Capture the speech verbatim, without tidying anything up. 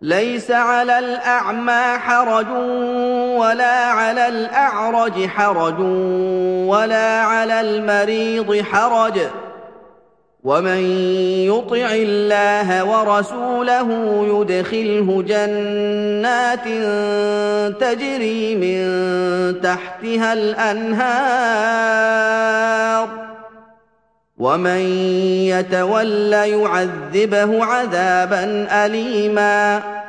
لَيْسَ عَلَى الْأَعْمَىٰ حَرَجٌ وَلَا عَلَى الْأَعْرَجِ حَرَجٌ وَلَا عَلَى الْمَرِيضِ حَرَجٌ ۗ وَمَن يُطِعِ اللَّهَ وَرَسُولَهُ يُدْخِلْهُ جَنَّاتٍ تَجْرِي مِن تَحْتِهَا الْأَنْهَارُ ۖ وَمَن يَتَوَلَّ يُعَذِّبْهُ عَذَابًا أَلِيمًا